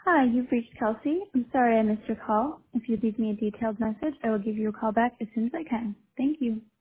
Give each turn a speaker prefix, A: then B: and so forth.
A: Hi, you've reached Kelsey. I'm sorry I missed your call. If you leave me a detailed message, I will give you a call back as soon as I can. Thank you.